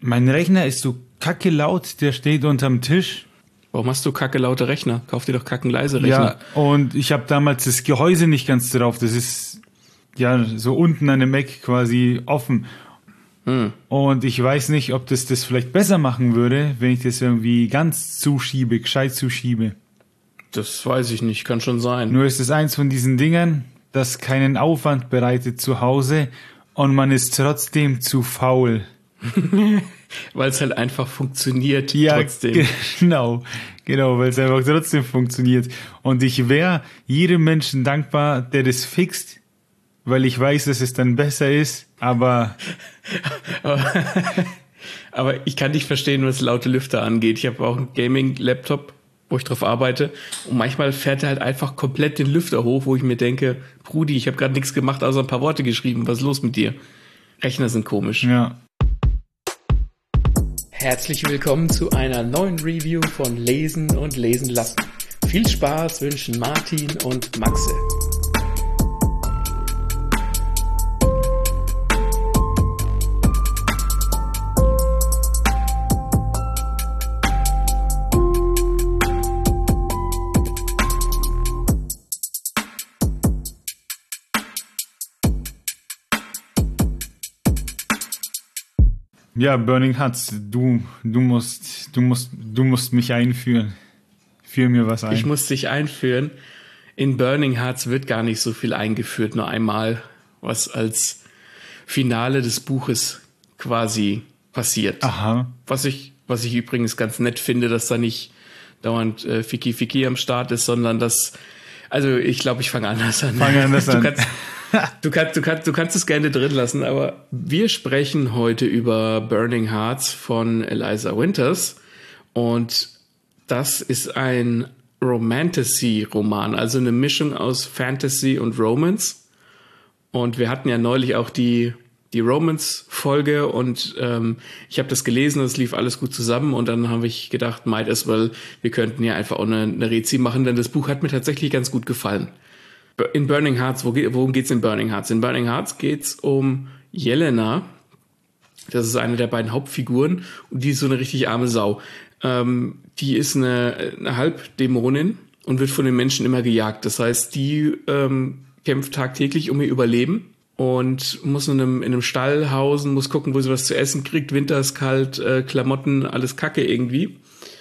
Mein Rechner ist so kacke laut, der steht unterm Tisch. Warum hast du kacke laute Rechner? Kauf dir doch kackenleise Rechner. Ja, und ich habe damals das Gehäuse nicht ganz drauf. Das ist ja so unten an dem Eck quasi offen. Und ich weiß nicht, ob das vielleicht besser machen würde, wenn ich das irgendwie ganz gescheit zuschiebe. Das weiß ich nicht, kann schon sein. Nur ist es eins von diesen Dingern, das keinen Aufwand bereitet zu Hause und man ist trotzdem zu faul. Weil es halt einfach funktioniert trotzdem. Genau, weil es einfach trotzdem funktioniert. Und ich wäre jedem Menschen dankbar, der das fixt, weil ich weiß, dass es dann besser ist, aber ich kann nicht verstehen, was laute Lüfter angeht. Ich habe auch einen Gaming-Laptop, wo ich drauf arbeite, und manchmal fährt er halt einfach komplett den Lüfter hoch, wo ich mir denke, Brudi, ich habe gerade nichts gemacht, außer ein paar Worte geschrieben. Was ist los mit dir? Rechner sind komisch. ja. Herzlich willkommen zu einer neuen Review von Lesen und Lesen lassen. Viel Spaß wünschen Martin und Maxe. Ja, Burning Hearts, du musst mich einführen. Führ mir was ein. Ich muss dich einführen. In Burning Hearts wird gar nicht so viel eingeführt, nur einmal, was als Finale des Buches quasi passiert. Aha. Was ich übrigens ganz nett finde, dass da nicht dauernd Ficky am Start ist, sondern ich glaube, ich fange anders an. Du kannst es gerne drin lassen, aber wir sprechen heute über Burning Hearts von Eliza Winters, und das ist ein Romantasy-Roman, also eine Mischung aus Fantasy und Romance. Und wir hatten ja neulich auch die Romance-Folge, und ich habe das gelesen, es lief alles gut zusammen, und dann habe ich gedacht, might as well, wir könnten ja einfach auch eine Rezi machen, denn das Buch hat mir tatsächlich ganz gut gefallen. In Burning Hearts, worum geht's in Burning Hearts? In Burning Hearts geht's um Jelena. Das ist eine der beiden Hauptfiguren, und die ist so eine richtig arme Sau. Die ist eine Halbdämonin und wird von den Menschen immer gejagt. Das heißt, die kämpft tagtäglich um ihr Überleben und muss in einem Stall hausen, muss gucken, wo sie was zu essen kriegt. Winter ist kalt, Klamotten, alles Kacke irgendwie.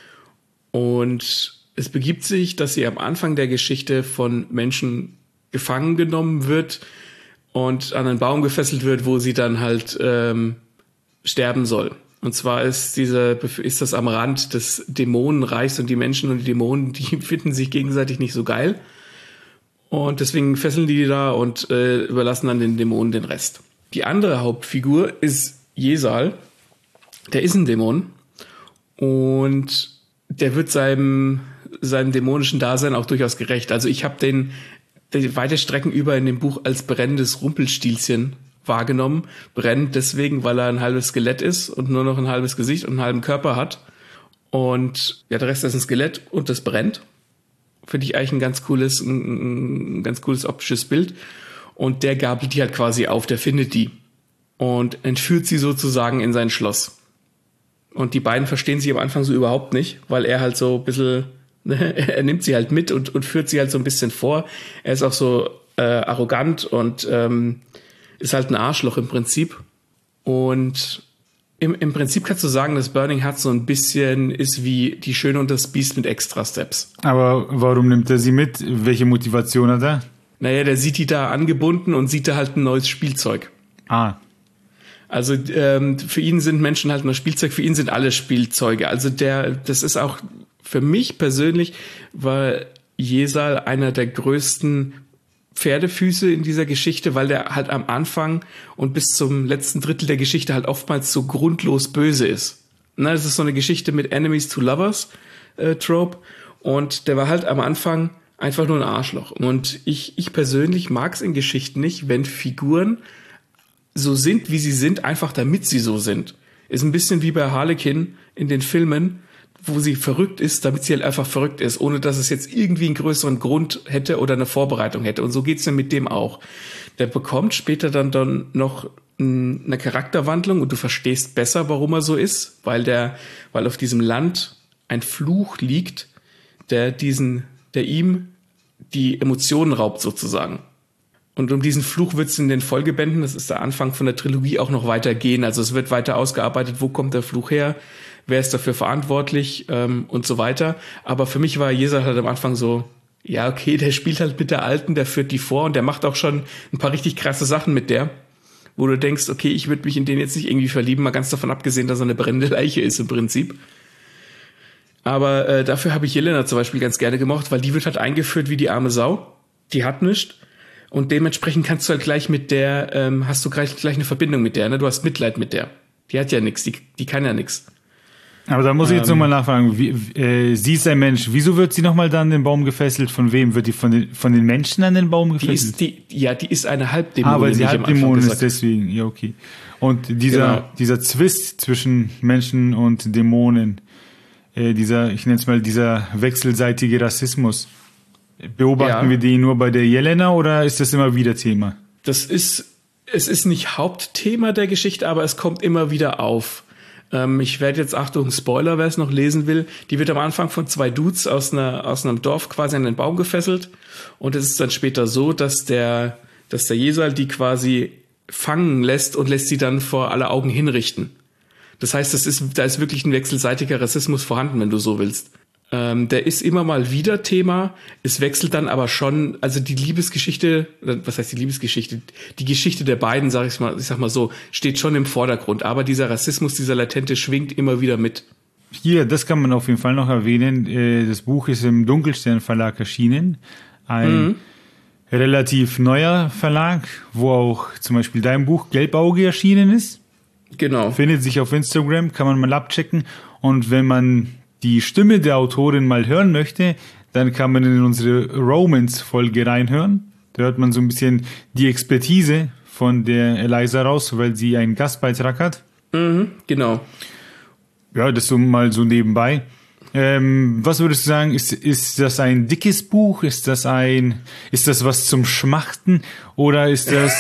Und es begibt sich, dass sie am Anfang der Geschichte von Menschen gefangen genommen wird und an einen Baum gefesselt wird, wo sie dann halt sterben soll. Und zwar ist das am Rand des Dämonenreichs, und die Menschen und die Dämonen, die finden sich gegenseitig nicht so geil. Und deswegen fesseln die da und überlassen dann den Dämonen den Rest. Die andere Hauptfigur ist Jesal. Der ist ein Dämon, und der wird seinem dämonischen Dasein auch durchaus gerecht. Also ich habe den weite Strecken über in dem Buch als brennendes Rumpelstilzchen wahrgenommen. Brennt deswegen, weil er ein halbes Skelett ist und nur noch ein halbes Gesicht und einen halben Körper hat. Und ja, der Rest ist ein Skelett, und das brennt. Finde ich eigentlich ein ganz cooles optisches Bild. Und der gabelt die halt quasi auf, der findet die und entführt sie sozusagen in sein Schloss. Und die beiden verstehen sich am Anfang so überhaupt nicht, weil er halt so ein bisschen, er nimmt sie halt mit und führt sie halt so ein bisschen vor. Er ist auch so arrogant und ist halt ein Arschloch im Prinzip. Und im Prinzip kannst du sagen, dass Burning Hearts so ein bisschen ist wie Die Schöne und das Biest mit Extra-Steps. Aber warum nimmt er sie mit? Welche Motivation hat er? Naja, der sieht die da angebunden und sieht da halt ein neues Spielzeug. Ah. Also für ihn sind Menschen halt nur Spielzeug, für ihn sind alle Spielzeuge. Also das ist auch für mich persönlich, war Jesal einer der größten Pferdefüße in dieser Geschichte, weil der halt am Anfang und bis zum letzten Drittel der Geschichte halt oftmals so grundlos böse ist. Na, das ist so eine Geschichte mit Enemies to Lovers Trope, und der war halt am Anfang einfach nur ein Arschloch. Und ich persönlich mag es in Geschichten nicht, wenn Figuren so sind, wie sie sind, einfach damit sie so sind. Ist ein bisschen wie bei Harlequin in den Filmen, wo sie verrückt ist, damit sie halt einfach verrückt ist, ohne dass es jetzt irgendwie einen größeren Grund hätte oder eine Vorbereitung hätte. Und so geht's dann mit dem auch. Der bekommt später dann noch eine Charakterwandlung und du verstehst besser, warum er so ist, weil auf diesem Land ein Fluch liegt, der ihm die Emotionen raubt sozusagen. Und um diesen Fluch wird es in den Folgebänden, das ist der Anfang von der Trilogie, auch noch weitergehen. Also es wird weiter ausgearbeitet, wo kommt der Fluch her, wer ist dafür verantwortlich und so weiter. Aber für mich war Jesal halt am Anfang so, ja okay, der spielt halt mit der Alten, der führt die vor und der macht auch schon ein paar richtig krasse Sachen mit der, wo du denkst, okay, ich würde mich in den jetzt nicht irgendwie verlieben, mal ganz davon abgesehen, dass er eine brennende Leiche ist im Prinzip. Aber dafür habe ich Jelena zum Beispiel ganz gerne gemocht, weil die wird halt eingeführt wie die arme Sau. Die hat nichts. Und dementsprechend kannst du halt gleich mit der, hast du gleich eine Verbindung mit der, ne? Du hast Mitleid mit der. Die hat ja nichts, die kann ja nichts. Aber da muss ich jetzt nochmal nachfragen, sie ist ein Mensch, wieso wird sie nochmal da an den Baum gefesselt? Von wem? Wird die von den Menschen an den Baum gefesselt? Die ist eine Halbdämonin. Weil sie Halbdämonin ist, deswegen, ja okay. Und dieser Zwist zwischen Menschen und Dämonen, ich nenne es mal dieser wechselseitige Rassismus, beobachten wir den nur bei der Jelena oder ist das immer wieder Thema? Es ist nicht Hauptthema der Geschichte, aber es kommt immer wieder auf. Ich werde jetzt, Achtung, Spoiler, wer es noch lesen will, die wird am Anfang von 2 Dudes aus einem Dorf quasi an den Baum gefesselt und es ist dann später so, dass der Jesal die quasi fangen lässt und lässt sie dann vor aller Augen hinrichten. Das heißt, da ist wirklich ein wechselseitiger Rassismus vorhanden, wenn du so willst. Der ist immer mal wieder Thema. Es wechselt dann aber schon, also die Liebesgeschichte, was heißt die Liebesgeschichte? Die Geschichte der beiden, ich sag mal so, steht schon im Vordergrund. Aber dieser Rassismus, dieser latente, schwingt immer wieder mit. Hier, das kann man auf jeden Fall noch erwähnen. Das Buch ist im Dunkelstern Verlag erschienen. Ein relativ neuer Verlag, wo auch zum Beispiel dein Buch Gelbauge erschienen ist. Genau. Findet sich auf Instagram, kann man mal abchecken. Und wenn man die Stimme der Autorin mal hören möchte, dann kann man in unsere Romance-Folge reinhören. Da hört man so ein bisschen die Expertise von der Eliza raus, weil sie einen Gastbeitrag hat. Genau. Ja, das so mal so nebenbei. Was würdest du sagen, ist das ein dickes Buch? Ist das was zum Schmachten? Oder ist das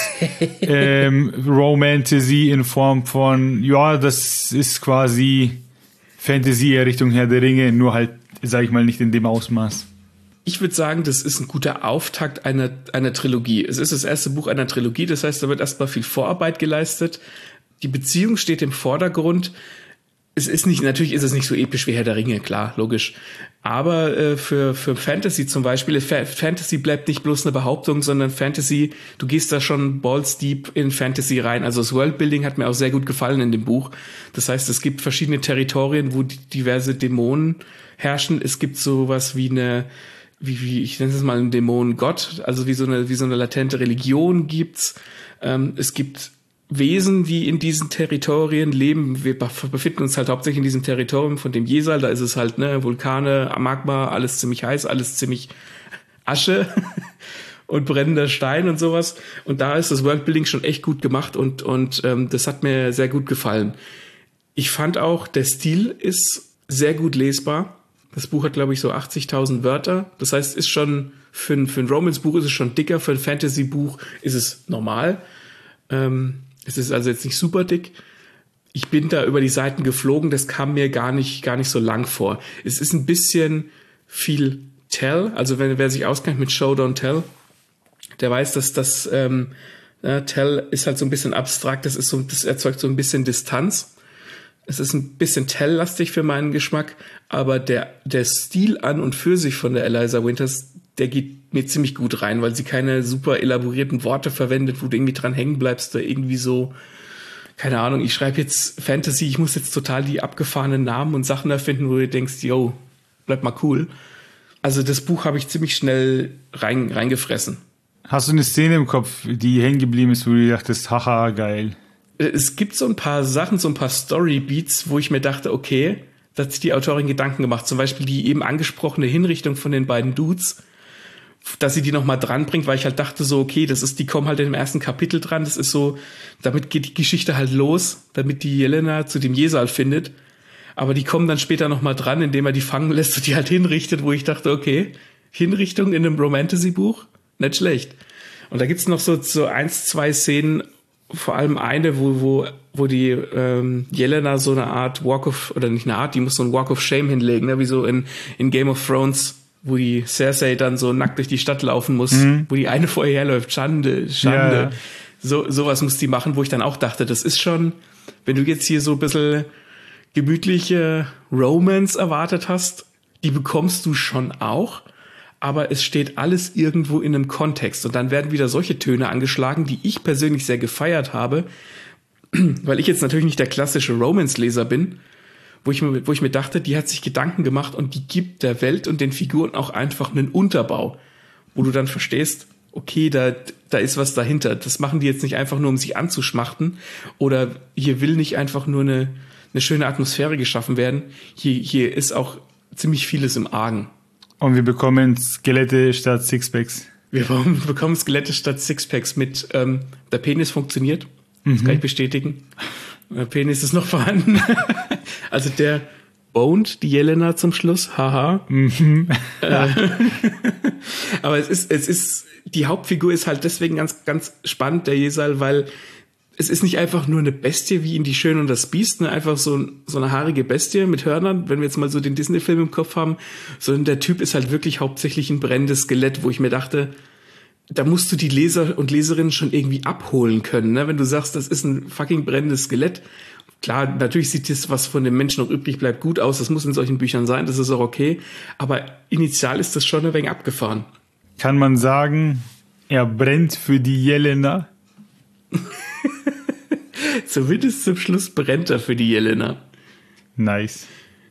Romantasy in Form von, ja, das ist quasi Fantasy Richtung Herr der Ringe, nur halt, sag ich mal, nicht in dem Ausmaß? Ich würde sagen, das ist ein guter Auftakt einer Trilogie. Es ist das erste Buch einer Trilogie, das heißt, da wird erstmal viel Vorarbeit geleistet. Die Beziehung steht im Vordergrund. Natürlich ist es nicht so episch wie Herr der Ringe, klar, logisch. Aber für Fantasy zum Beispiel, Fantasy bleibt nicht bloß eine Behauptung, sondern Fantasy, du gehst da schon balls deep in Fantasy rein. Also das Worldbuilding hat mir auch sehr gut gefallen in dem Buch. Das heißt, es gibt verschiedene Territorien, wo diverse Dämonen herrschen. Es gibt sowas wie ich nenne es mal einen Dämonengott, also wie so eine latente Religion gibt's. Es gibt Wesen, die in diesen Territorien leben. Wir befinden uns halt hauptsächlich in diesem Territorium von dem Jesal. Da ist es halt, Vulkane, Magma, alles ziemlich heiß, alles ziemlich Asche und brennender Stein und sowas. Und da ist das Worldbuilding schon echt gut gemacht und das hat mir sehr gut gefallen. Ich fand auch, der Stil ist sehr gut lesbar. Das Buch hat, glaube ich, so 80.000 Wörter. Das heißt, ist schon für ein Romance-Buch ist es schon dicker, für ein Fantasy-Buch ist es normal. Es ist also jetzt nicht super dick. Ich bin da über die Seiten geflogen, das kam mir gar nicht so lang vor. Es ist ein bisschen viel Tell, also wer sich auskennt mit Show, Don't Tell, der weiß, dass das Tell ist halt so ein bisschen abstrakt, das erzeugt so ein bisschen Distanz. Es ist ein bisschen Tell-lastig für meinen Geschmack, aber der Stil an und für sich von der Eliza Winters, der geht mir ziemlich gut rein, weil sie keine super elaborierten Worte verwendet, wo du irgendwie dran hängen bleibst oder irgendwie so, keine Ahnung, ich schreibe jetzt Fantasy, ich muss jetzt total die abgefahrenen Namen und Sachen erfinden, wo du denkst, yo, bleib mal cool. Also das Buch habe ich ziemlich schnell reingefressen. Hast du eine Szene im Kopf, die hängen geblieben ist, wo du dachtest, haha, geil? Es gibt so ein paar Sachen, so ein paar Storybeats, wo ich mir dachte, okay, da hat sich die Autorin Gedanken gemacht. Zum Beispiel die eben angesprochene Hinrichtung von den beiden Dudes, dass sie die nochmal dran bringt, weil ich halt dachte so, okay, die kommen halt im ersten Kapitel dran, das ist so, damit geht die Geschichte halt los, damit die Jelena zu dem Jesal findet. Aber die kommen dann später nochmal dran, indem er die fangen lässt und die halt hinrichtet, wo ich dachte, okay, Hinrichtung in einem Romantasy-Buch? Nicht schlecht. Und da gibt's noch so 1, 2 Szenen, vor allem eine, wo die Jelena so eine Art Walk of, oder nicht eine Art, die muss so ein Walk of Shame hinlegen, ne? Wie so in Game of Thrones, wo die Cersei dann so nackt durch die Stadt laufen muss, wo die eine vorher herläuft. Schande. Ja. Sowas muss die machen, wo ich dann auch dachte, das ist schon, wenn du jetzt hier so ein bisschen gemütliche Romance erwartet hast, die bekommst du schon auch, aber es steht alles irgendwo in einem Kontext und dann werden wieder solche Töne angeschlagen, die ich persönlich sehr gefeiert habe, weil ich jetzt natürlich nicht der klassische Romance-Leser bin, wo ich mir dachte, die hat sich Gedanken gemacht und die gibt der Welt und den Figuren auch einfach einen Unterbau, wo du dann verstehst, okay, da ist was dahinter. Das machen die jetzt nicht einfach nur, um sich anzuschmachten oder hier will nicht einfach nur eine schöne Atmosphäre geschaffen werden. Hier ist auch ziemlich vieles im Argen. Und wir bekommen Skelette statt Sixpacks. Wir bekommen Skelette statt Sixpacks mit der Penis funktioniert. Das kann ich bestätigen. Der Penis ist noch vorhanden. Also der boned die Jelena zum Schluss. Haha. Aber es ist, die Hauptfigur ist halt deswegen ganz, ganz spannend, der Jesal, weil es ist nicht einfach nur eine Bestie wie in Die Schöne und das Biest, ne? Einfach so eine haarige Bestie mit Hörnern, wenn wir jetzt mal so den Disney-Film im Kopf haben, sondern der Typ ist halt wirklich hauptsächlich ein brennendes Skelett, wo ich mir dachte, da musst du die Leser und Leserinnen schon irgendwie abholen können, ne? Wenn du sagst, das ist ein fucking brennendes Skelett. Klar, natürlich sieht das, was von dem Menschen noch übrig bleibt, gut aus, das muss in solchen Büchern sein, das ist auch okay, aber initial ist das schon ein wenig abgefahren. Kann man sagen, er brennt für die Jelena? Zumindest zum Schluss brennt er für die Jelena. Nice.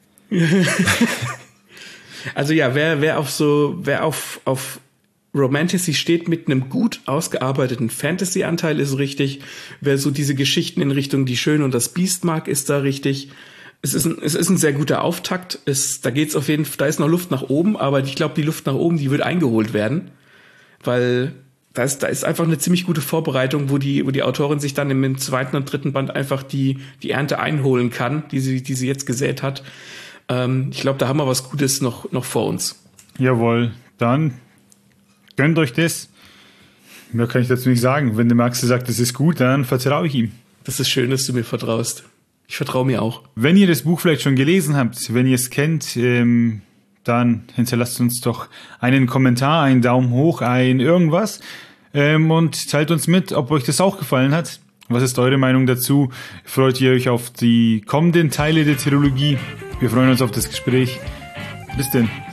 Also ja, wer auf Romantasy steht mit einem gut ausgearbeiteten Fantasy-Anteil ist richtig. Wer so diese Geschichten in Richtung Die Schöne und das Biest mag, ist da richtig. Es ist ein sehr guter Auftakt. Da geht's auf jeden Fall, da ist noch Luft nach oben, aber ich glaube, die Luft nach oben, die wird eingeholt werden, weil da ist einfach eine ziemlich gute Vorbereitung, wo die Autorin sich dann im 2. und 3. Band einfach die Ernte einholen kann, die sie jetzt gesät hat. Ich glaube, da haben wir was Gutes noch vor uns. Jawohl, dann gönnt euch das. Mehr kann ich dazu nicht sagen. Wenn der Max sagt, das ist gut, dann vertraue ich ihm. Das ist schön, dass du mir vertraust. Ich vertraue mir auch. Wenn ihr das Buch vielleicht schon gelesen habt, wenn ihr es kennt, dann hinterlasst uns doch einen Kommentar, einen Daumen hoch, ein irgendwas und teilt uns mit, ob euch das auch gefallen hat. Was ist eure Meinung dazu? Freut ihr euch auf die kommenden Teile der Trilogie? Wir freuen uns auf das Gespräch. Bis denn.